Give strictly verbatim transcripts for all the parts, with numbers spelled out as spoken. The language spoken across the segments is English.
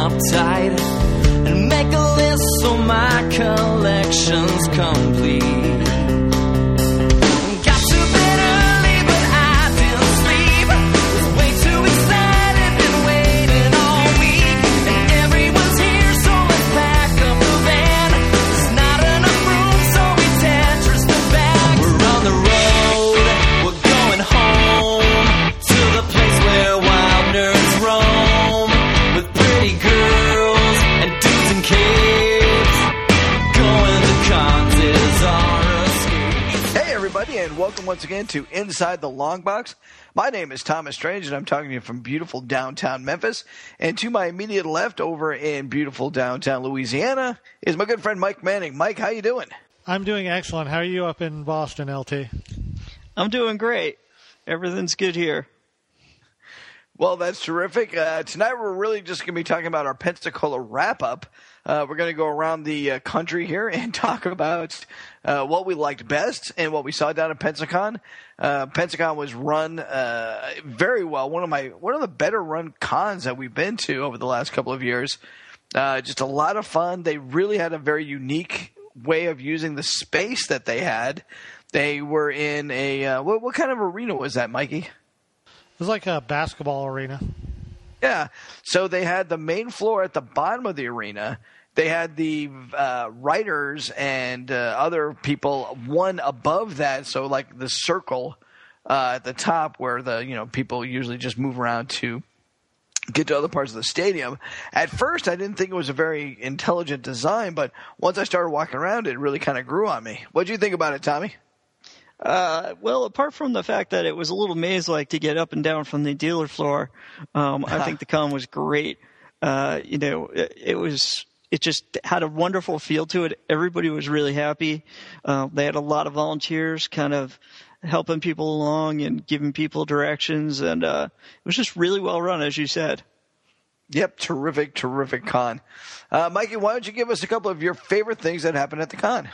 uptight and make a list so my collection's complete. Got to bed early, but I didn't sleep. Was way too excited, been waiting all week. And everyone's here, so let's pack up the van. There's not enough room, so we Tetris the bags. We're on the road, we're going home to the place where wild nerds roam, with pretty girls and dudes in capes. Going to cons is our escape. Hey everybody, and welcome once again to Inside the Long Box. My name is Thomas Strange, and I'm talking to you from beautiful downtown Memphis. And to my immediate left, over in beautiful downtown Louisiana, is my good friend Mike Manning. Mike, how you doing? I'm doing excellent. How are you up in Boston, L T? I'm doing great. Everything's good here. Well, that's terrific. Uh, tonight we're really just going to be talking about our Pensacola wrap-up. Uh, we're going to go around the uh, country here and talk about uh, what we liked best and what we saw down at Pensacon. Uh, Pensacon was run uh, very well. One of my one of the better run cons that we've been to over the last couple of years. Uh, just a lot of fun. They really had a very unique way of using the space that they had. They were in a uh, what, what kind of arena was that, Mikey? It was like a basketball arena. Yeah. So they had the main floor at the bottom of the arena. They had the uh, writers and uh, other people one above that. So like the circle uh, at the top where the you know people usually just move around to get to other parts of the stadium. At first, I didn't think it was a very intelligent design, but once I started walking around, it really kind of grew on me. What did you think about it, Tommy? Uh, well, apart from the fact that it was a little maze-like to get up and down from the dealer floor, um, I think the con was great. Uh, you know, it, it was, it just had a wonderful feel to it. Everybody was really happy. Uh, they had a lot of volunteers kind of helping people along and giving people directions. And, uh, it was just really well run, as you said. Yep. Terrific, terrific con. Uh, Mikey, why don't you give us a couple of your favorite things that happened at the con?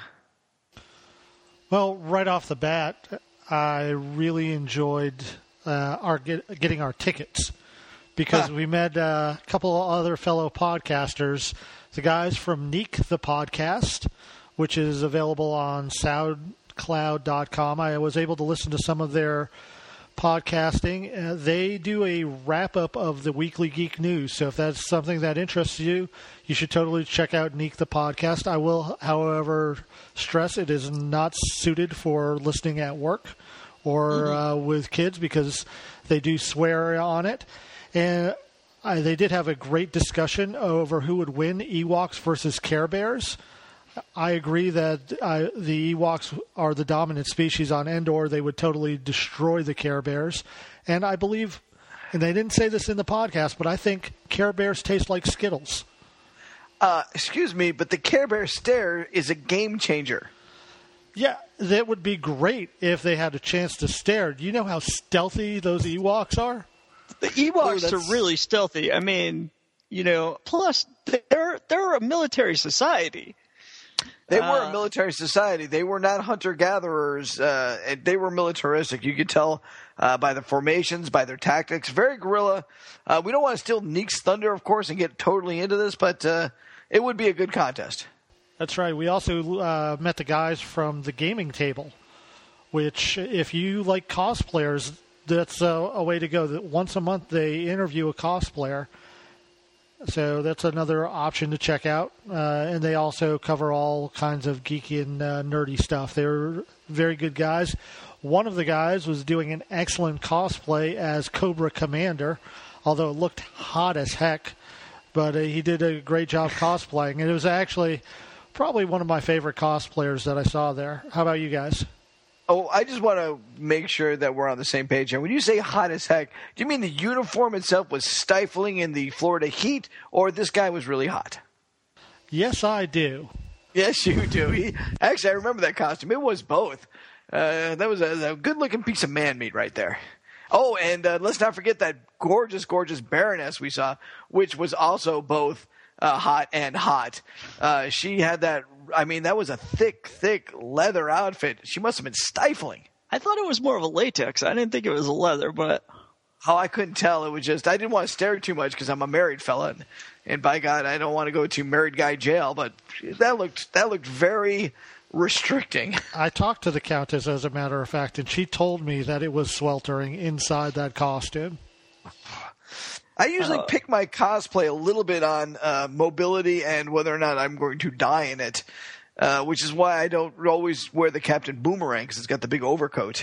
Well, right off the bat, I really enjoyed uh, our get, getting our tickets because huh. we met uh, a couple of other fellow podcasters, the guys from Neek the Podcast, which is available on soundcloud dot com. I was able to listen to some of their podcasting. Uh, they do a wrap-up of the Weekly Geek News, so if that's something that interests you, you should totally check out Neek the Podcast. I will, however, stress it is not suited for listening at work or mm-hmm. uh, with kids because they do swear on it. And uh, they did have a great discussion over who would win, Ewoks versus Care Bears. I agree that uh, the Ewoks are the dominant species on Endor. They would totally destroy the Care Bears. And I believe, and they didn't say this in the podcast, but I think Care Bears taste like Skittles. Uh, excuse me, but the Care Bear stare is a game changer. Yeah, that would be great if they had a chance to stare. Do you know how stealthy those Ewoks are? The Ewoks oh, are really stealthy. I mean, you know, plus they're they're a military society. They were uh, a military society. They were not hunter-gatherers. Uh, they were militaristic. You could tell uh, by the formations, by their tactics. Very guerrilla. Uh, we don't want to steal Neek's thunder, of course, and get totally into this, but uh, it would be a good contest. That's right. We also uh, met the guys from the gaming table, which if you like cosplayers, that's a, a way to go. Once a month they interview a cosplayer. So that's another option to check out. Uh, and they also cover all kinds of geeky and uh, nerdy stuff. They're very good guys. One of the guys was doing an excellent cosplay as Cobra Commander, although it looked hot as heck. But uh, he did a great job cosplaying. And it was actually probably one of my favorite cosplayers that I saw there. How about you guys? Oh, I just want to make sure that we're on the same page here. When you say hot as heck, do you mean the uniform itself was stifling in the Florida heat, or this guy was really hot? Yes, I do. Yes, you do. He, actually, I remember that costume. It was both. Uh, that was a, a good-looking piece of man meat right there. Oh, and uh, let's not forget that gorgeous, gorgeous Baroness we saw, which was also both uh, hot and hot. Uh, she had that, I mean, that was a thick, thick leather outfit. She must have been stifling. I thought it was more of a latex. I didn't think it was a leather, but... Oh, I couldn't tell. It was just I didn't want to stare too much because I'm a married fella, and, and by God, I don't want to go to married guy jail. But that looked that looked very restricting. I talked to the Countess, as a matter of fact, and she told me that it was sweltering inside that costume. I usually Uh, pick my cosplay a little bit on uh, mobility and whether or not I'm going to die in it, uh, which is why I don't always wear the Captain Boomerang because it's got the big overcoat.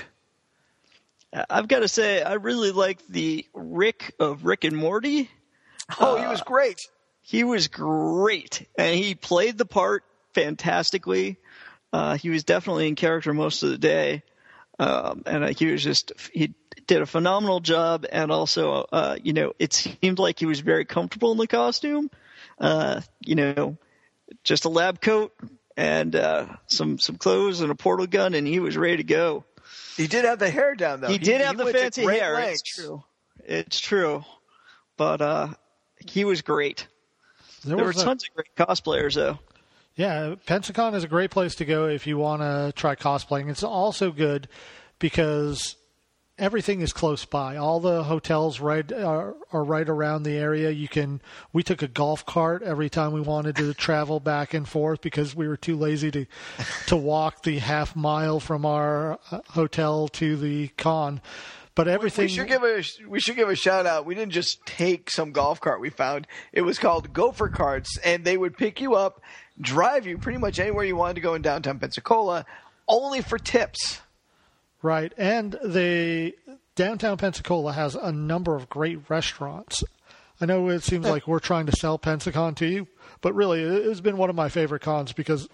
I've got to say, I really like the Rick of Rick and Morty. Oh, he was great. He was great, and he played the part fantastically. Uh, he was definitely in character most of the day, um, and uh, he was just he did a phenomenal job. And also, uh, you know, it seemed like he was very comfortable in the costume. Uh, you know, just a lab coat and uh, some some clothes and a portal gun, and he was ready to go. He did have the hair down, though. He did have the went to fancy great hair. lengths. It's true. It's true. But uh, he was great. There, There were was a- tons of great cosplayers, though. Yeah, Pensacon is a great place to go if you want to try cosplaying. It's also good because everything is close by. All the hotels right are, are right around the area. You can. We took a golf cart every time we wanted to travel back and forth because we were too lazy to to walk the half mile from our uh, hotel to the con. But everything. We should give a we should give a shout out. We didn't just take some golf cart we found. It was called Gopher Carts, and they would pick you up, drive you pretty much anywhere you wanted to go in downtown Pensacola, only for tips. Right, and the downtown Pensacola has a number of great restaurants. I know it seems like we're trying to sell Pensacon to you, but really it's been one of my favorite cons because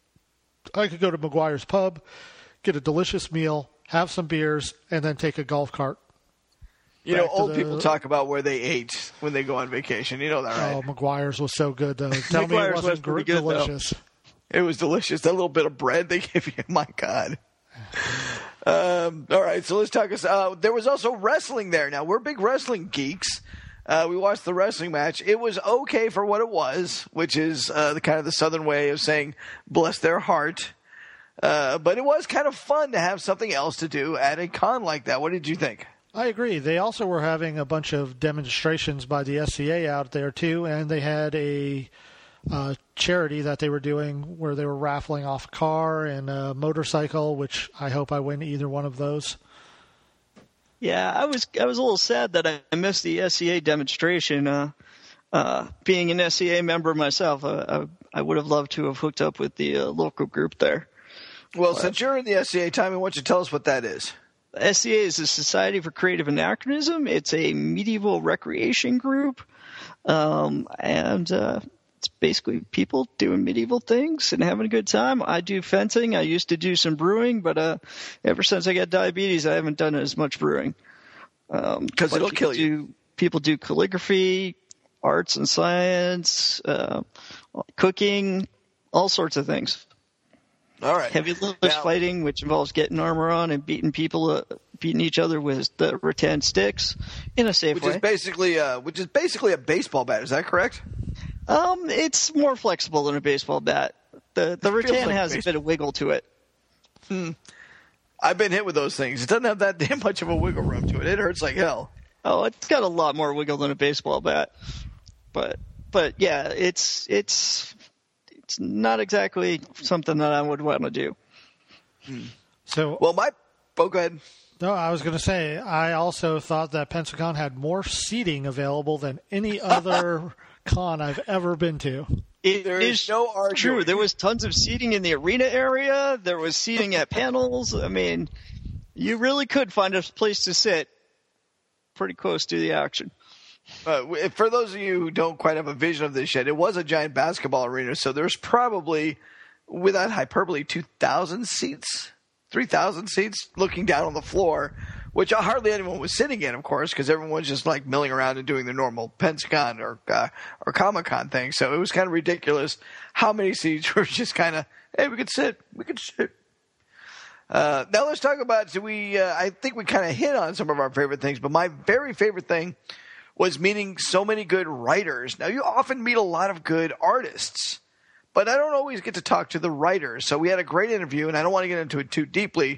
I could go to McGuire's Pub, get a delicious meal, have some beers, and then take a golf cart. You know, Back to old the- people talk about where they ate when they go on vacation. You know that, right? Oh, McGuire's was so good, though. Tell me McGuire's it was wasn't pretty gr- good, though. delicious. It was delicious. That little bit of bread they give you, my God. Um, all right, so let's talk. Uh, there was also wrestling there. Now, we're big wrestling geeks. Uh, we watched the wrestling match. It was okay for what it was, which is uh, the kind of the Southern way of saying bless their heart. Uh, but it was kind of fun to have something else to do at a con like that. What did you think? I agree. They also were having a bunch of demonstrations by the S C A out there, too, and they had a uh, charity that they were doing where they were raffling off a car and a motorcycle, which I hope I win either one of those. Yeah, I was I was a little sad that I missed the S C A demonstration. Uh, uh, being an S C A member myself, uh, I, I would have loved to have hooked up with the uh, local group there. Well, since you're in the S C A, Tommy, why don't you tell us what that is? S C A is the Society for Creative Anachronism. It's a medieval recreation group, um, and uh, it's basically people doing medieval things and having a good time. I do fencing. I used to do some brewing, but uh, ever since I got diabetes, I haven't done as much brewing. Um, 'Cause but it'll people kill you. do- People do calligraphy, arts and science, uh, cooking, all sorts of things. All right. Heavy lift Now- fighting, which involves getting armor on and beating people, uh, beating each other with the rattan sticks in a safe Which way. is basically, uh, which is basically a baseball bat. Is that correct? um, it's more flexible than a baseball bat. The the It feels rattan like has a baseball. bit of wiggle to it. I've been hit with those things. It doesn't have that damn much of a wiggle room to it. It hurts like hell. Oh, it's got a lot more wiggle than a baseball bat. But but yeah, it's it's it's not exactly something that I would want to do. So, Well, my oh, go ahead. no, I was going to say, I also thought that Pensacon had more seating available than any other con I've ever been to. It There is is no arguing. true. There was tons of seating in the arena area. There was seating at panels. I mean, you really could find a place to sit pretty close to the action. Uh, w- for those of you who don't quite have a vision of this yet, it was a giant basketball arena, so there's probably, without hyperbole, two thousand seats, three thousand seats looking down on the floor, which hardly anyone was sitting in, of course, because everyone's just like milling around and doing their normal Pensacon or uh, or Comic-Con thing. So it was kind of ridiculous how many seats were just kind of, hey, we could sit, we could sit. Uh, now let's talk about, so we, uh, I think we kind of hit on some of our favorite things, but my very favorite thing was meeting so many good writers. Now, you often meet a lot of good artists, but I don't always get to talk to the writers. So we had a great interview, and I don't want to get into it too deeply,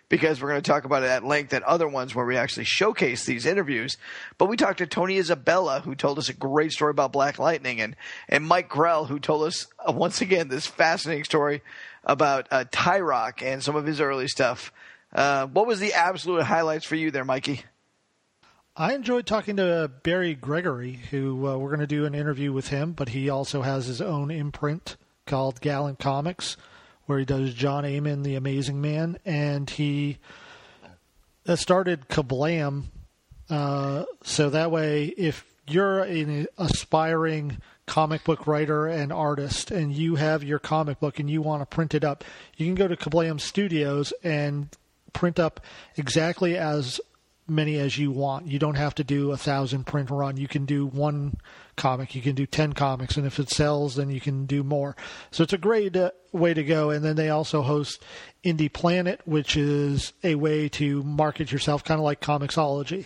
because we're going to talk about it at length at other ones where we actually showcase these interviews. But we talked to Tony Isabella, who told us a great story about Black Lightning, and, and Mike Grell, who told us, uh, once again, this fascinating story about uh, Tyrock and some of his early stuff. Uh, what was the absolute highlights for you there, Mikey? I enjoyed talking to Barry Gregory, who uh, we're going to do an interview with him, but he also has his own imprint called Gallant Comics, where he does John Amon, the Amazing Man, and he uh, started Kablam. Uh, so that way, if you're an aspiring comic book writer and artist, and you have your comic book and you want to print it up, you can go to Kablam Studios and print up exactly as many as you want. You don't have to do a thousand print run. You can do one comic. You can do ten comics, and if it sells, then you can do more. So it's a great uh, way to go. And then they also host Indie Planet, which is a way to market yourself, kind of like Comixology.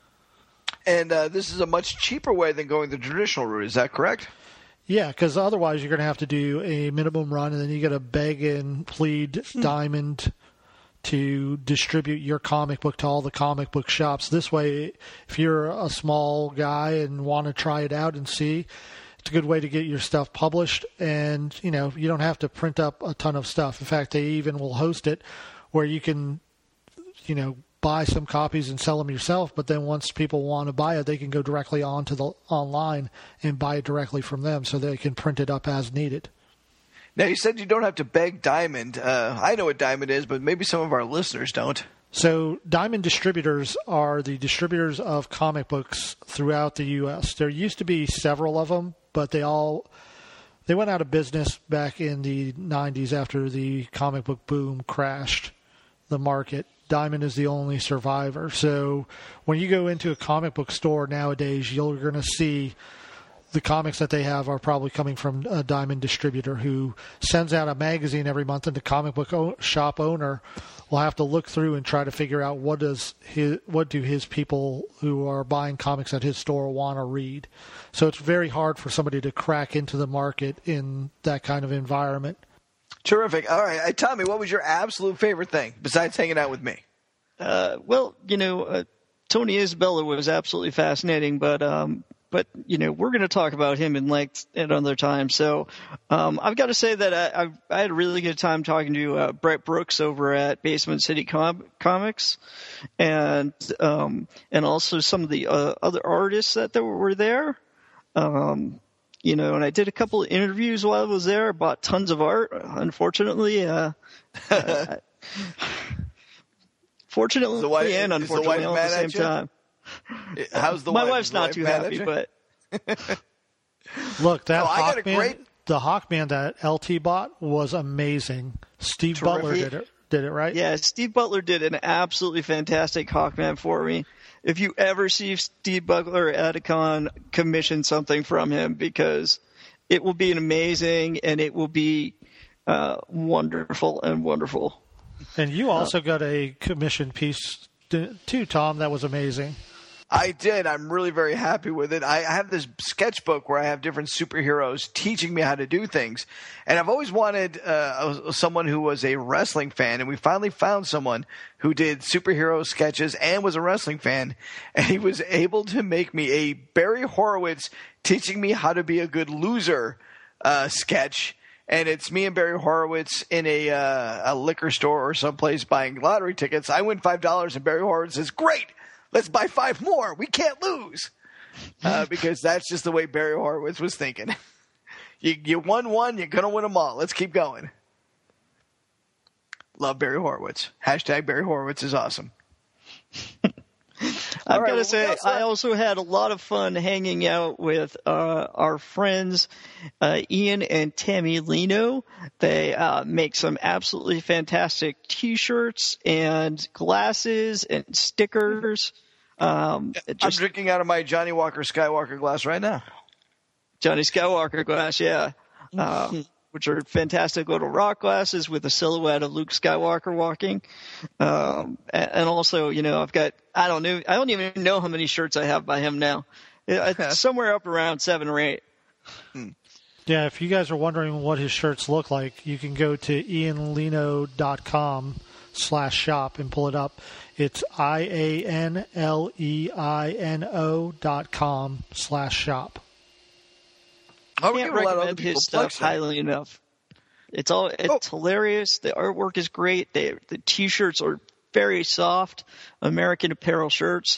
And uh, this is a much cheaper way than going the traditional route. Is that correct? Yeah, because otherwise you're going to have to do a minimum run, and then you got to beg and plead Diamond to distribute your comic book to all the comic book shops. This way, if you're a small guy and want to try it out and see, it's a good way to get your stuff published. And, you know, you don't have to print up a ton of stuff. In fact, they even will host it where you can, you know, buy some copies and sell them yourself. But then once people want to buy it, they can go directly onto the online and buy it directly from them so they can print it up as needed. Now, you said you don't have to beg Diamond. Uh, I know what Diamond is, but maybe some of our listeners don't. So Diamond Distributors are the distributors of comic books throughout the U S. There used to be several of them, but they all they went out of business back in the nineties after the comic book boom crashed the market. Diamond is the only survivor. So when you go into a comic book store nowadays, you're going to see the comics that they have are probably coming from a Diamond distributor who sends out a magazine every month, and the comic book o- shop owner will have to look through and try to figure out what does his, what do his people who are buying comics at his store want to read. So it's very hard for somebody to crack into the market in that kind of environment. Terrific. All right. Hey, Tommy, what was your absolute favorite thing besides hanging out with me? Uh, well, you know, uh, Tony Isabella was absolutely fascinating, but um, but you know, we're going to talk about him in length at another time. So um, I've got to say that I, I, I had a really good time talking to uh, Brett Brooks over at Basement City Com- Comics, and um, and also some of the uh, other artists that were there. Um, you know, and I did a couple of interviews while I was there. I bought tons of art. Unfortunately, uh, uh, fortunately the wife, and unfortunately all at the same time. How's the My wife? wife's not too happy, but look, that Oh, I got a Hawkman, great- the Hawkman that L T bought was amazing. Steve Terrific. Butler did it, did it right? yeah, Steve Butler did an absolutely fantastic Hawkman for me. If you ever see Steve Butler at a con, commission something from him, because it will be an amazing and it will be uh, wonderful and wonderful. And you also got a commission piece too, Tom, that was amazing. I did. I'm really very happy with it. I, I have this sketchbook where I have different superheroes teaching me how to do things. And I've always wanted uh, someone who was a wrestling fan, and we finally found someone who did superhero sketches and was a wrestling fan. And he was able to make me a Barry Horowitz teaching me how to be a good loser uh, sketch. And it's me and Barry Horowitz in a, uh, a liquor store or someplace buying lottery tickets. I win five dollars, and Barry Horowitz says, "Great! Let's buy five more. We can't lose." Uh, because that's just the way Barry Horowitz was thinking. you, you won one, you're going to win them all. Let's keep going. Love Barry Horowitz. Hashtag Barry Horowitz is awesome. I've right, got to well, say, also- I also had a lot of fun hanging out with uh, our friends uh, Ian and Tammy Lino. They uh, make some absolutely fantastic T-shirts and glasses and stickers. Um, I'm just drinking out of my Johnny Walker Skywalker glass right now. Johnny Skywalker glass, yeah, uh, which are fantastic little rock glasses with a silhouette of Luke Skywalker walking. Um, and, and also, you know, I've got, I don't know, I don't even know how many shirts I have by him now. It's somewhere up around seven or eight. Yeah, if you guys are wondering what his shirts look like, you can go to ian lino dot com, slash shop and pull it up. It's I A N L E I N O dot com slash shop. I would Can't give a lot of other recommend people his stuff plugs there. highly enough. It's all it's Oh. hilarious. The artwork is great. They, the T-shirts are very soft, American Apparel shirts.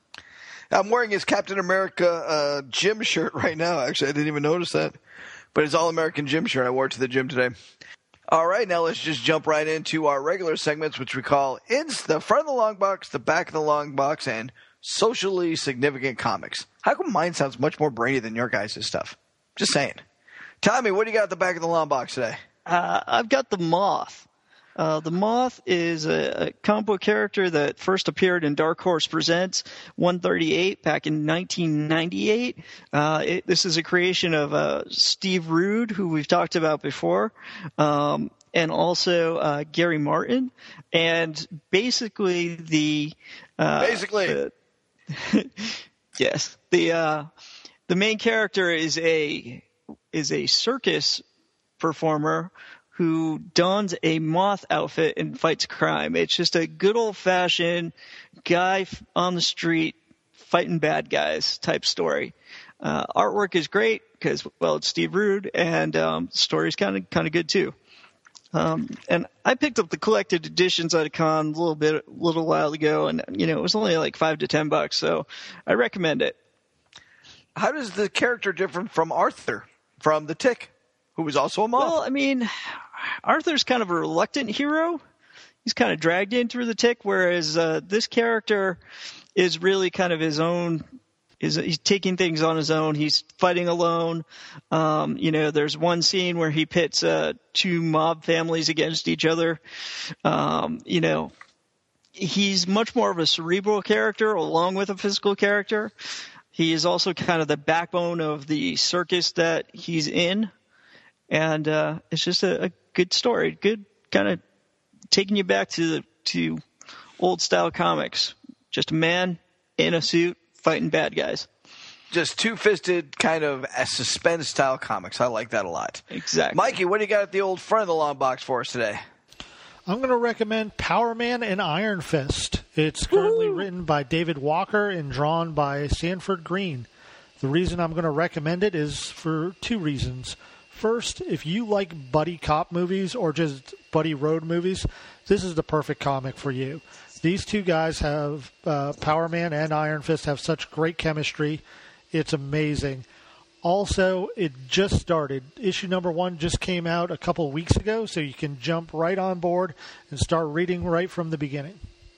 I'm wearing his Captain America uh, gym shirt right now. Actually, I didn't even notice that. But it's all American gym shirt. I wore it to the gym today. All right, now let's just jump right into our regular segments, which we call It's the Front of the Long Box, the Back of the Long Box, and Socially Significant Comics. How come mine sounds much more brainy than your guys' stuff? Just saying. Tommy, what do you got at the back of the long box today? Uh, I've got the Moth. Uh, the Moth is a, a comic book character that first appeared in Dark Horse Presents one thirty-eight back in nineteen ninety-eight. Uh, it, this is a creation of uh, Steve Rude, who we've talked about before, um, and also uh, Gary Martin. And basically the uh, Basically. the, yes, the uh, the main character is a is a circus performer who dons a moth outfit and fights crime. It's just a good old-fashioned guy on the street fighting bad guys type story. Uh, artwork is great because, well, it's Steve Rude, and um, the story's kind of kind of good too. Um, and I picked up the collected editions at a con a little bit, a little while ago, and you know it was only like five to ten bucks, so I recommend it. How does the character differ from Arthur from The Tick, who was also a moth? Well, I mean, Arthur's kind of a reluctant hero. He's kind of dragged in through the Tick, whereas uh, this character is really kind of his own. Is he's taking things on his own. He's fighting alone. Um, you know, there's one scene where he pits uh, two mob families against each other. Um, you know, he's much more of a cerebral character along with a physical character. He is also kind of the backbone of the circus that he's in. And uh, it's just a, a good story, good kind of taking you back to the, to old style comics. Just a man in a suit fighting bad guys. Just two-fisted kind of a suspense style comics. I like that a lot. Exactly. Mikey, what do you got at the old front of the long box for us today? I'm going to recommend Power Man and Iron Fist. It's currently Woo! written by David Walker and drawn by Sanford Green. The reason I'm going to recommend it is for two reasons. First, if you like buddy cop movies or just buddy road movies, this is the perfect comic for you. These two guys have, uh, Power Man and Iron Fist have such great chemistry. It's amazing. Also, it just started. Issue number one just came out a couple weeks ago, so you can jump right on board and start reading right from the beginning.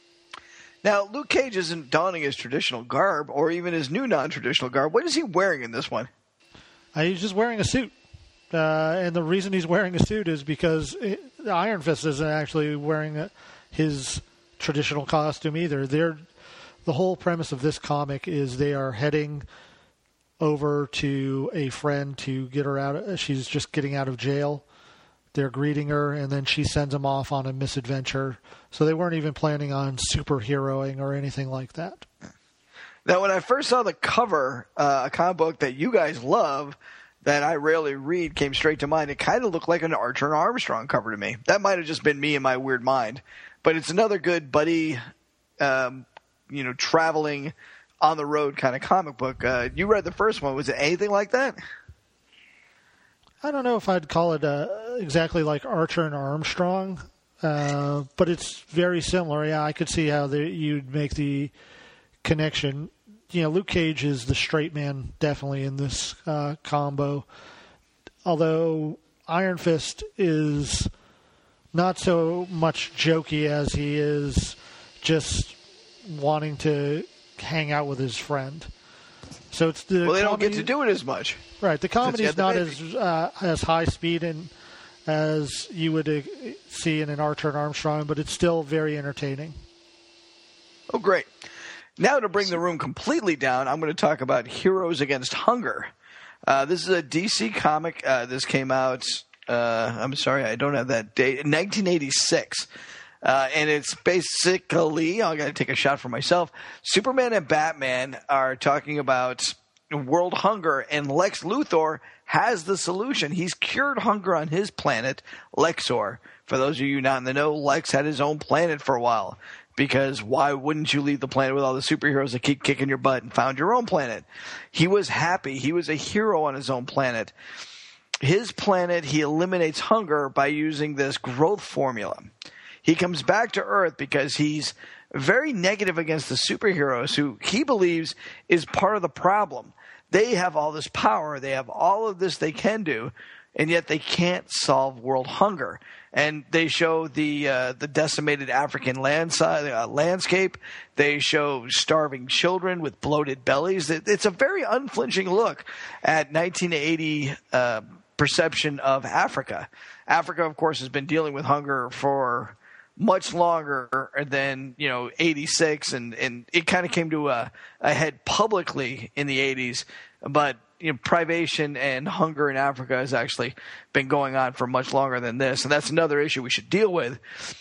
Now, Luke Cage isn't donning his traditional garb or even his new non-traditional garb. What is he wearing in this one? Uh, he's just wearing a suit. Uh, and the reason he's wearing a suit is because it, Iron Fist isn't actually wearing a, his traditional costume either. They're, the whole premise of this comic is they are heading over to a friend to get her out. She's just getting out of jail. They're greeting her, and then she sends them off on a misadventure. So they weren't even planning on superheroing or anything like that. Now, when I first saw the cover, uh, a comic book that you guys love that I rarely read came straight to mind. It kind of looked like an Archer and Armstrong cover to me. That might have just been me and my weird mind. But it's another good buddy, um, you know, traveling on the road kind of comic book. Uh, you read the first one. Was it anything like that? I don't know if I'd call it uh, exactly like Archer and Armstrong, uh, but it's very similar. Yeah, I could see how the, you'd make the connection. You know, Luke Cage is the straight man definitely in this uh, combo, although Iron Fist is not so much jokey as he is just wanting to hang out with his friend. So it's the Well, they don't comedy, get to do it as much. right. The comedy is the not baby. as uh, as high speed and as you would uh, see in an Archer and Armstrong, but it's still very entertaining. Oh, great. Now to bring the room completely down, I'm going to talk about Heroes Against Hunger. Uh, this is a D C comic. Uh, this came out, uh, I'm sorry, I don't have that date, in nineteen eighty-six. Uh, and it's basically, I got to take a shot for myself, Superman and Batman are talking about world hunger, and Lex Luthor has the solution. He's cured hunger on his planet, Lexor, For those of you not in the know, Lex had his own planet for a while. Because why wouldn't you leave the planet with all the superheroes that keep kicking your butt and found your own planet? He was happy. He was a hero on his own planet. His planet, he eliminates hunger by using this growth formula. He comes back to Earth because he's very negative against the superheroes who he believes is part of the problem. They have all this power. They have all of this they can do, and yet they can't solve world hunger. And they show the uh, the decimated African land uh, landscape. They show starving children with bloated bellies. It, it's a very unflinching look at nineteen eighty uh, perception of Africa. Africa, of course, has been dealing with hunger for much longer than, you know, eighty-six, and, and it kind of came to a, a head publicly in the eighties. But you know, privation and hunger in Africa has actually been going on for much longer than this, and that's another issue we should deal with.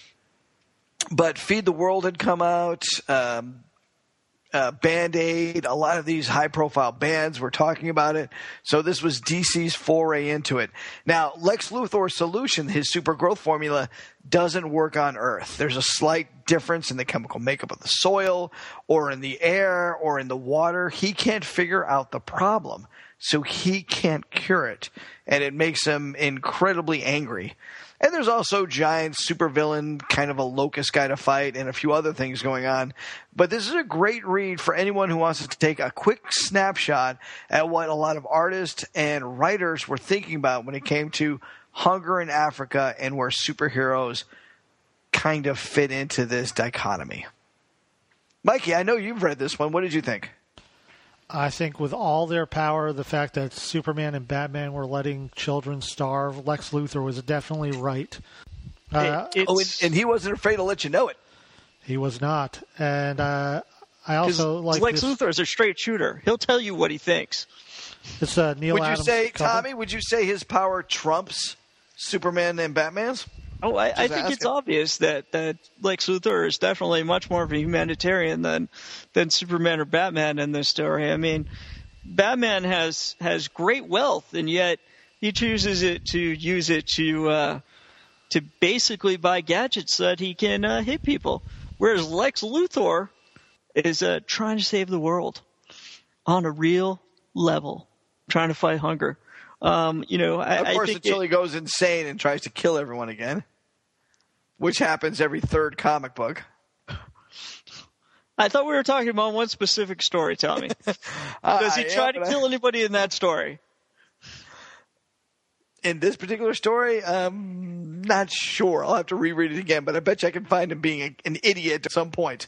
But Feed the World had come out, um, uh, Band-Aid, a lot of these high-profile bands were talking about it, so this was D C's foray into it. Now, Lex Luthor's solution, his super growth formula, doesn't work on Earth. There's a slight difference in the chemical makeup of the soil, or in the air, or in the water. He can't figure out the problem. So he can't cure it, and it makes him incredibly angry. And there's also giant supervillain, kind of a locust guy to fight, and a few other things going on. But this is a great read for anyone who wants to take a quick snapshot at what a lot of artists and writers were thinking about when it came to hunger in Africa and where superheroes kind of fit into this dichotomy. Mikey, I know you've read this one. What did you think? I think with all their power, the fact that Superman and Batman were letting children starve, Lex Luthor was definitely right. Uh, It- Oh, it's- and, and he wasn't afraid to let you know it. he was not. And uh, I 'cause also like Lex this. Luthor is a straight shooter. He'll tell you what he thinks. It's uh, Neil Would you Adams say, cover. Tommy, would you say his power trumps Superman and Batman's? Oh, I, I Just think it's asking. obvious that, that Lex Luthor is definitely much more of a humanitarian than than Superman or Batman in this story. I mean, Batman has has great wealth, and yet he chooses it to use it to uh, to basically buy gadgets so that he can uh, hit people. Whereas Lex Luthor is uh, trying to save the world on a real level, trying to fight hunger. Um, you know, I, Of course, I think until it- he goes insane and tries to kill everyone again, which happens every third comic book. I thought we were talking about one specific story, Tommy. Uh, Does he yeah, try to but I- kill anybody in that story? In this particular story, I'm not sure. I'll have to reread it again, but I bet you I can find him being a, an idiot at some point.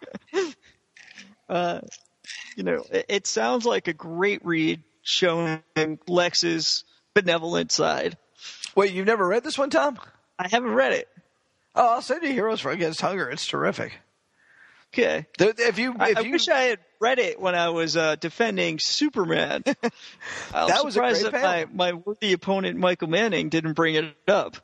You know, it, it sounds like a great read showing Lex's benevolent side. Wait, you've never read this one, Tom? I haven't read it. Oh, I'll send you Heroes for Against Hunger. It's terrific. Okay. There- If you, I, if I you, wish I had read it when I was uh, defending Superman. I'm That was a surprised great that my, panel. my worthy opponent Michael Manning didn't bring it up.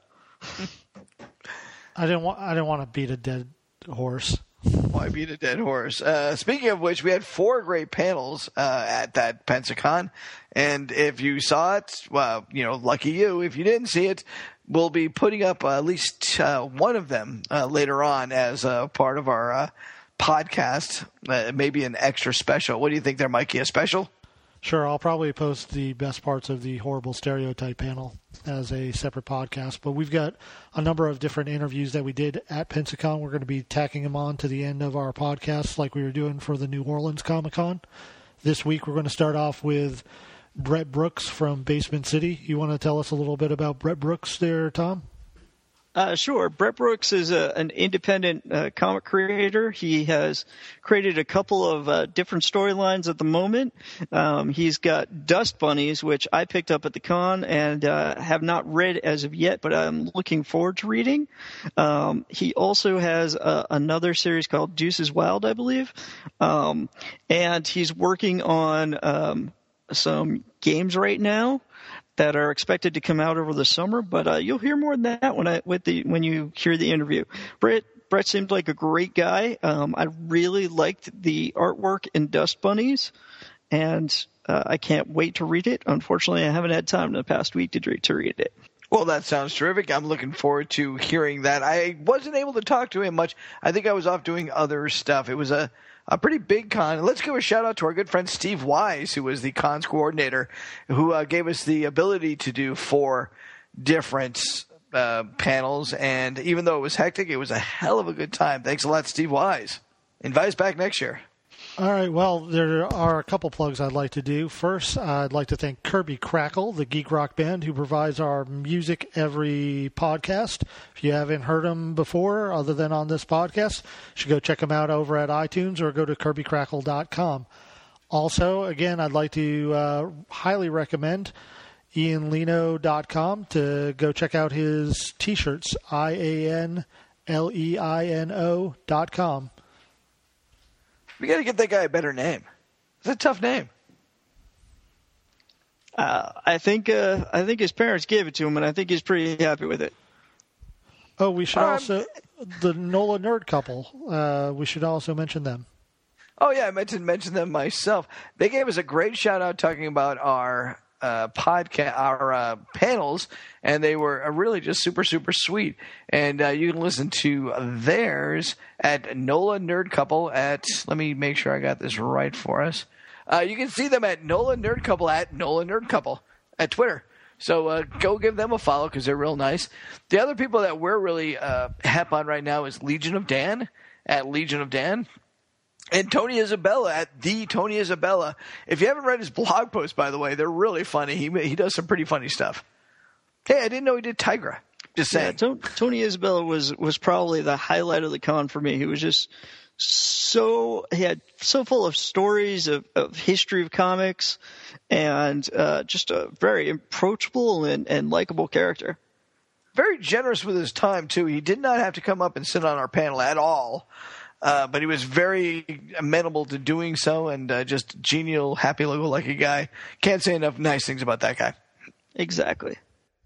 I didn't want. I didn't want to beat a dead horse. Why beat a dead horse? Uh, speaking of which, we had four great panels uh, at that Pensacon, and if you saw it, well, you know, lucky you. If you didn't see it, we'll be putting up uh, at least uh, one of them uh, later on as uh, part of our uh, podcast, uh, maybe an extra special. What do you think there, Mikey? A special? Sure, I'll probably post the best parts of the horrible stereotype panel as a separate podcast. But we've got a number of different interviews that we did at Pensacon. We're going to be tacking them on to the end of our podcast like we were doing for the New Orleans Comic Con. This week we're going to start off with Brett Brooks from Basement City. You want to tell us a little bit about Brett Brooks there, Tom? Uh, sure. Brett Brooks is a, an independent uh, comic creator. He has created a couple of uh, different storylines at the moment. Um, he's got Dust Bunnies, which I picked up at the con and uh, have not read as of yet, but I'm looking forward to reading. Um, he also has uh, another series called Deuces Wild, I believe. Um, and he's working on um, some games right now that are expected to come out over the summer, but uh, you'll hear more than that when I with the when you hear the interview. Brett Brett seemed like a great guy. Um, I really liked the artwork in Dust Bunnies, and uh, I can't wait to read it. Unfortunately, I haven't had time in the past week to to read it. Well, that sounds terrific. I'm looking forward to hearing that. I wasn't able to talk to him much. I think I was off doing other stuff. It was a, a pretty big con. Let's give a shout out to our good friend Steve Wise, who was the cons coordinator, who uh, gave us the ability to do four different uh, panels. And even though it was hectic, it was a hell of a good time. Thanks a lot, Steve Wise. Invite us back next year. All right, well, there are a couple plugs I'd like to do. First, I'd like to thank Kirby Crackle, the geek rock band, who provides our music every podcast. If you haven't heard them before, other than on this podcast, you should go check them out over at iTunes or go to kirby crackle dot com. Also, again, I'd like to uh, highly recommend ian leno dot com to go check out his T-shirts, I A N L E I N O dot com. We got to get that guy a better name. It's a tough name. Uh, I think uh, I think his parents gave it to him, and I think he's pretty happy with it. Oh, we should Um, also the NOLA Nerd couple. Uh, we should also mention them. Oh, yeah, I meant to mention them myself. They gave us a great shout-out talking about our uh, podcast, our uh, panels, and they were uh, really just super, super sweet. And uh, you can listen to theirs at NOLA Nerd Couple at, let me make sure I got this right for us. Uh, you can see them at NOLA Nerd Couple at NOLA Nerd Couple at Twitter. So uh, go give them a follow because they're real nice. The other people that we're really uh, hep on right now is Legion of Dan at Legion of Dan. And Tony Isabella at the Tony Isabella. If you haven't read his blog posts, by the way, they're really funny. He he does some pretty funny stuff. Hey, I didn't know he did Tigra. Just saying. Yeah, Tony, Tony Isabella was was probably the highlight of the con for me. He was just so he had so full of stories of, of history of comics, and uh, just a very approachable and, and likable character. Very generous with his time too. He did not have to come up and sit on our panel at all. Uh, but he was very amenable to doing so, and uh, just genial, happy-go-lucky guy. Can't say enough nice things about that guy. Exactly.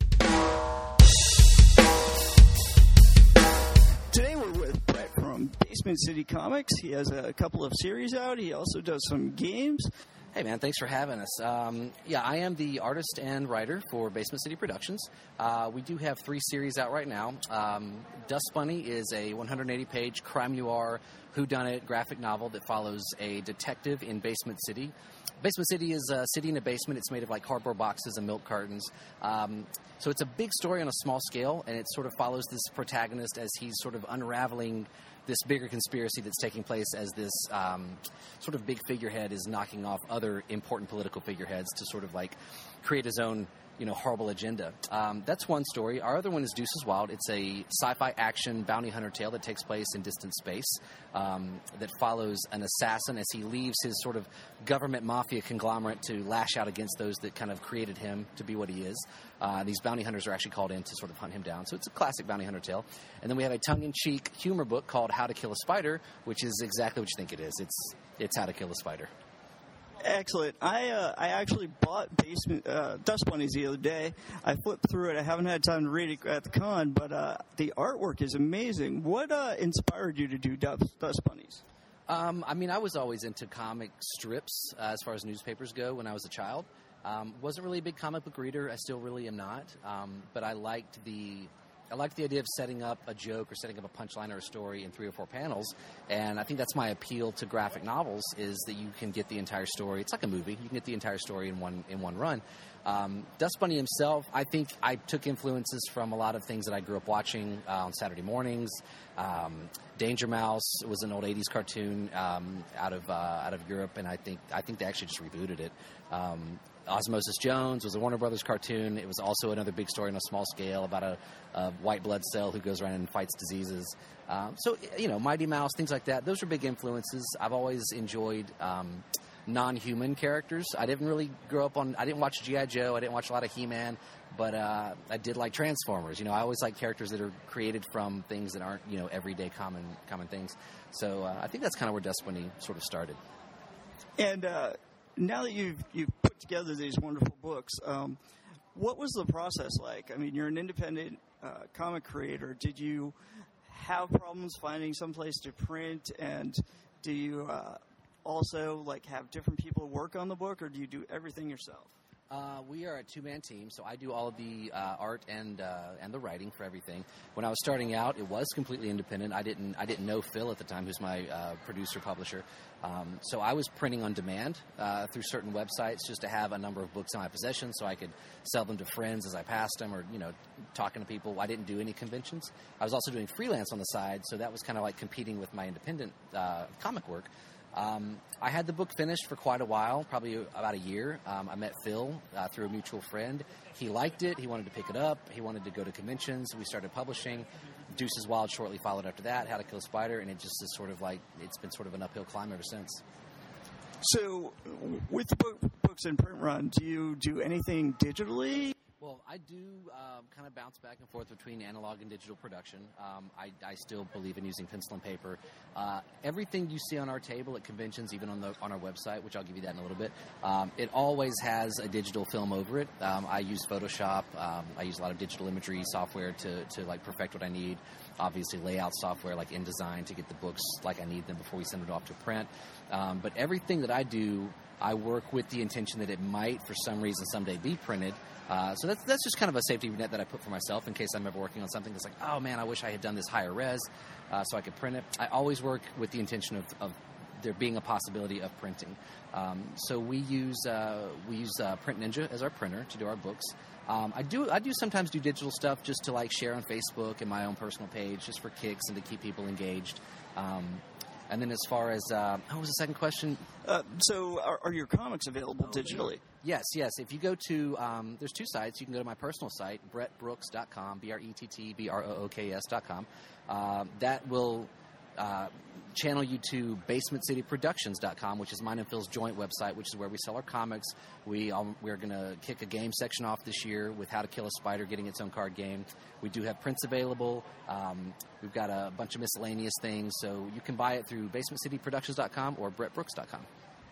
Today we're with Brett from Basement City Comics. He has a couple of series out. He also does some games. Hey, man, thanks for having us. Um, yeah, I am the artist and writer for Basement City Productions. Uh, we do have three series out right now. Um, Dust Bunny is a one hundred eighty page crime noir whodunit graphic novel that follows a detective in Basement City. Basement City is a city in a basement. It's made of like cardboard boxes and milk cartons. Um, so it's a big story on a small scale, and it sort of follows this protagonist as he's sort of unraveling this bigger conspiracy that's taking place as this um, sort of big figurehead is knocking off other important political figureheads to sort of like create his own, you know, horrible agenda. Um, that's one story. Our other one is Deuces Wild. It's a sci-fi action bounty hunter tale that takes place in distant space um, that follows an assassin as he leaves his sort of government mafia conglomerate to lash out against those that kind of created him to be what he is. Uh, these bounty hunters are actually called in to sort of hunt him down. So it's a classic bounty hunter tale. And then we have a tongue-in-cheek humor book called How to Kill a Spider, which is exactly what you think it is. It's it's How to Kill a Spider. Excellent. I uh, I actually bought Basement uh, Dust Bunnies the other day. I flipped through it. I haven't had time to read it at the con, but uh, the artwork is amazing. What uh, inspired you to do Dust, Dust Bunnies? Um, I mean, I was always into comic strips uh, as far as newspapers go when I was a child. Um, wasn't really a big comic book reader. I still really am not. Um, but I liked the I liked the idea of setting up a joke or setting up a punchline or a story in three or four panels. And I think that's my appeal to graphic novels is that you can get the entire story. It's like a movie. You can get the entire story in one in one run. Um, Dust Bunny himself, I think I took influences from a lot of things that I grew up watching uh, on Saturday mornings. Um, Danger Mouse was an old eighties cartoon um, out of uh, out of Europe, and I think I think they actually just rebooted it. Um, Osmosis Jones was a Warner Brothers cartoon. It was also another big story on a small scale about a, a white blood cell who goes around and fights diseases. Um, so, you know, Mighty Mouse, things like that. Those are big influences. I've always enjoyed um, non-human characters. I didn't really grow up on – I didn't watch G I. Joe. I didn't watch a lot of He-Man. But uh, I did like Transformers. You know, I always like characters that are created from things that aren't, you know, everyday common common things. So uh, I think that's kind of where Dust Bunny sort of started. And uh, now that you've you've put together these wonderful books, um, what was the process like? I mean, you're an independent uh, comic creator. Did you have problems finding someplace to print? And do you uh, also like have different people work on the book, or do you do everything yourself? Uh, we are a two-man team, so I do all of the uh, art and uh, and the writing for everything. When I was starting out, it was completely independent. I didn't I didn't know Phil at the time, who's my uh, producer publisher. Um, so I was printing on demand uh, through certain websites just to have a number of books in my possession, so I could sell them to friends as I passed them, or you know, talking to people. I didn't do any conventions. I was also doing freelance on the side, so that was kind of like competing with my independent uh, comic work. Um, I had the book finished for quite a while, probably about a year. Um, I met Phil uh, through a mutual friend. He liked it. He wanted to pick it up. He wanted to go to conventions. We started publishing. Deuces Wild shortly followed after that, How to Kill a Spider, and it just is sort of like, it's been sort of an uphill climb ever since. So, with the book, books in print run, do you do anything digitally? Well, I do um, kind of bounce back and forth between analog and digital production. Um, I, I still believe in using pencil and paper. Uh, everything you see on our table at conventions, even on the on our website, which I'll give you that in a little bit, um, it always has a digital film over it. Um, I use Photoshop. Um, I use a lot of digital imagery software to, to like perfect what I need. Obviously, layout software like InDesign to get the books like I need them before we send it off to print. Um, but everything that I do, I work with the intention that it might, for some reason, someday be printed. Uh, so that's that's just kind of a safety net that I put for myself in case I'm ever working on something that's like, oh man, I wish I had done this higher res uh, so I could print it. I always work with the intention of, of there being a possibility of printing. Um, so we use uh, we use uh, Print Ninja as our printer to do our books. Um, I do I do sometimes do digital stuff just to like share on Facebook and my own personal page, just for kicks and to keep people engaged. Um, And then as far as, uh, what was the second question? Uh, so are, are your comics available oh, digitally? Yes, yes. If you go to, um, there's two sites. You can go to my personal site, brett brooks dot com, B R E T T B R O O K S dot com. Uh, that will uh, channel you to basement city productions dot com, which is mine and Phil's joint website, which is where we sell our comics. We, um, we're going to kick a game section off this year with How to Kill a Spider getting its own card game. We do have prints available. Um, we've got a bunch of miscellaneous things, so you can buy it through basement city productions dot com or brett brooks dot com.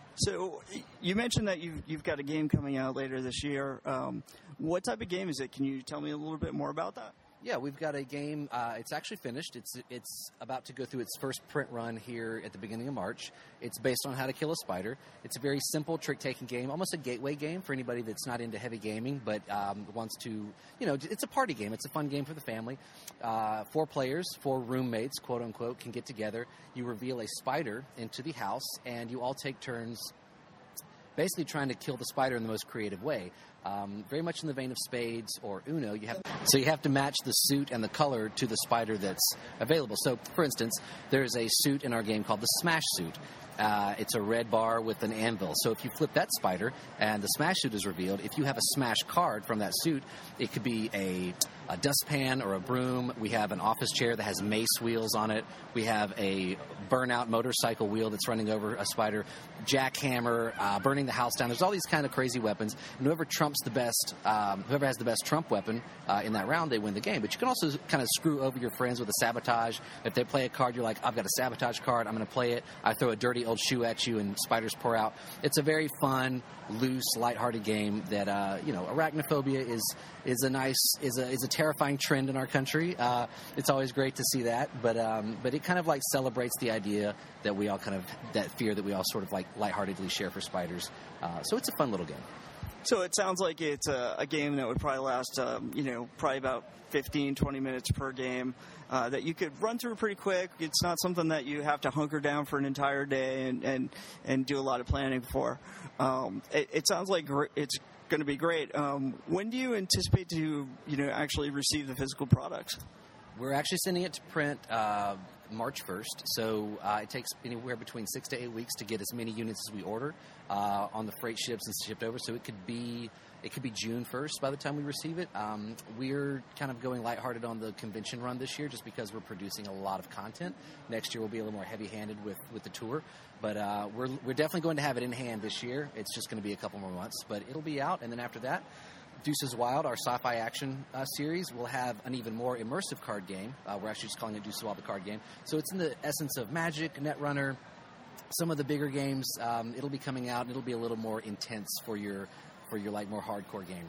So you mentioned that you've, you've got a game coming out later this year. Um, what type of game is it? Can you tell me a little bit more about that? Yeah, we've got a game. Uh, it's actually finished. It's it's about to go through its first print run here at the beginning of March. It's based on How to Kill a Spider. It's a very simple trick-taking game, almost a gateway game for anybody that's not into heavy gaming, but um, wants to, you know, it's a party game. It's a fun game for the family. Uh, four players, four roommates, quote-unquote, can get together. You reveal a spider into the house, and you all take turns basically trying to kill the spider in the most creative way. Um, very much in the vein of Spades or Uno. You have so you have to match the suit and the color to the spider that's available. So, for instance, there's a suit in our game called the Smash Suit. Uh, it's a red bar with an anvil. So if you flip that spider and the Smash Suit is revealed, if you have a Smash card from that suit, it could be a, a dustpan or a broom. We have an office chair that has mace wheels on it. We have a burnout motorcycle wheel that's running over a spider, jackhammer, uh, burning the house down. There's all these kind of crazy weapons. And whoever trumps the best, um, whoever has the best trump weapon uh, in that round, they win the game. But you can also kind of screw over your friends with a sabotage. If they play a card, you're like, I've got a sabotage card. I'm going to play it. I throw a dirty old shoe at you and spiders pour out. It's a very fun, loose, lighthearted game that uh, you know, arachnophobia is is a nice is a is a terrifying trend in our country. Uh, it's always great to see that, but um, but it kind of like celebrates the idea that we all kind of that fear that we all sort of like lightheartedly share for spiders. Uh, so it's a fun little game. So it sounds like it's a, a game that would probably last, um, you know, probably about fifteen, twenty minutes per game, uh, that you could run through pretty quick. It's not something that you have to hunker down for an entire day and, and, and do a lot of planning for. Um, it, it sounds like gr- it's going to be great. Um, when do you anticipate to, you know, actually receive the physical products? We're actually sending it to print uh, March first, so uh, it takes anywhere between six to eight weeks to get as many units as we order uh, on the freight ships and shipped over. So it could be it could be June first by the time we receive it. Um, we're kind of going lighthearted on the convention run this year just because we're producing a lot of content. Next year we'll be a little more heavy-handed with, with the tour, but uh, we're we're definitely going to have it in hand this year. It's just going to be a couple more months, but it'll be out, and then after that, Deuces Wild, our sci-fi action uh, series, will have an even more immersive card game. Uh, we're actually just calling it Deuces Wild, the card game. So it's in the essence of Magic, Netrunner, some of the bigger games. Um, it'll be coming out, and it'll be a little more intense for your, for your like more hardcore gamers.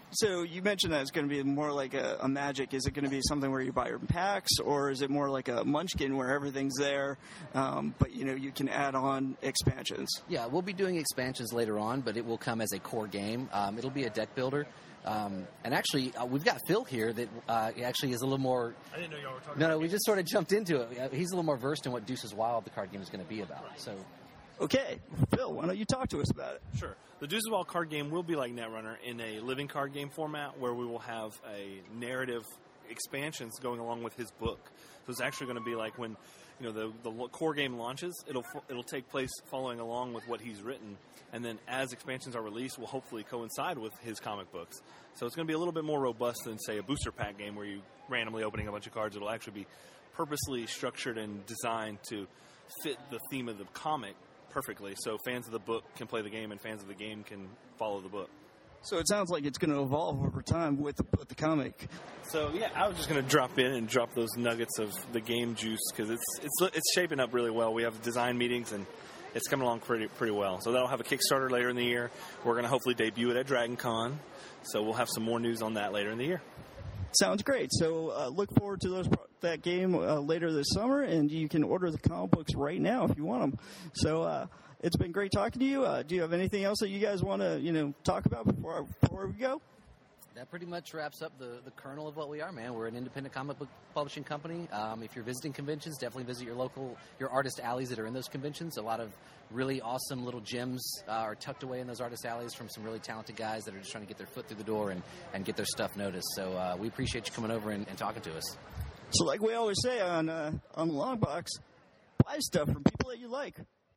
So you mentioned that it's going to be more like a, a Magic. Is it going to be something where you buy your packs, or is it more like a Munchkin where everything's there, um, but you know you can add on expansions? Yeah, we'll be doing expansions later on, but it will come as a core game. Um, it'll be a deck builder. Um, and actually, uh, we've got Phil here that uh, actually is a little more... I didn't know y'all were talking No, about no, we just sort of jumped into it. Uh, He's a little more versed in what Deuces Wild, the card game, is going to be about. So, Okay, Phil, why don't you talk to us about it? Sure. The Deuces Wild card game will be like Netrunner in a living card game format where we will have a narrative expansions going along with his book. So it's actually going to be like when you know the the lo- core game launches, it'll fo- it'll take place following along with what he's written, and then as expansions are released, will hopefully coincide with his comic books. So it's going to be a little bit more robust than say a booster pack game where you randomly opening a bunch of cards. It'll actually be purposely structured and designed to fit the theme of the comic perfectly, so fans of the book can play the game and fans of the game can follow the book. So it sounds like it's going to evolve over time with the, with the comic. So yeah, I was just going to drop in and drop those nuggets of the game juice because it's it's it's shaping up really well. We have design meetings and it's coming along pretty pretty well. So that'll have a Kickstarter later in the year. We're going to hopefully debut it at Dragon Con. So we'll have some more news on that later in the year. Sounds great. So uh, look forward to those that game uh, later this summer, and you can order the comic books right now if you want them. So uh, it's been great talking to you. Uh, do you have anything else that you guys want to you know talk about before before we go? that pretty much wraps up the, the kernel of what we are, man. We're an independent comic book publishing company. Um, if you're visiting conventions, definitely visit your local, your artist alleys that are in those conventions. A lot of really awesome little gems uh, are tucked away in those artist alleys from some really talented guys that are just trying to get their foot through the door and, and get their stuff noticed. So uh, we appreciate you coming over and, and talking to us. So like we always say on uh, on the Long Box, buy stuff from people that you like.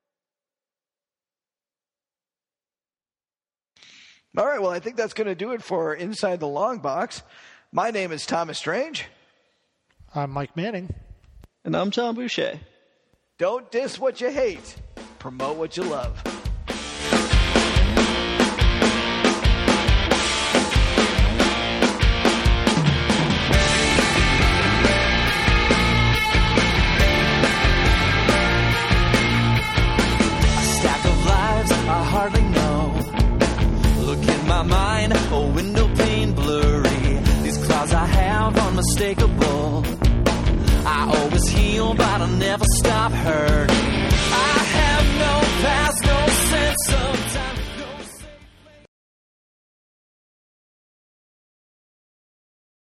All right, well, I think that's going to do it for Inside the Long Box. My name is Thomas Strange. I'm Mike Manning. And I'm Tom Boucher. Don't diss what you hate. Promote what you love. A stack of lives I hardly know. Look in my mind, a window pane blurry. These clouds I have unmistakable. I always heal, but I'll never stop hurting.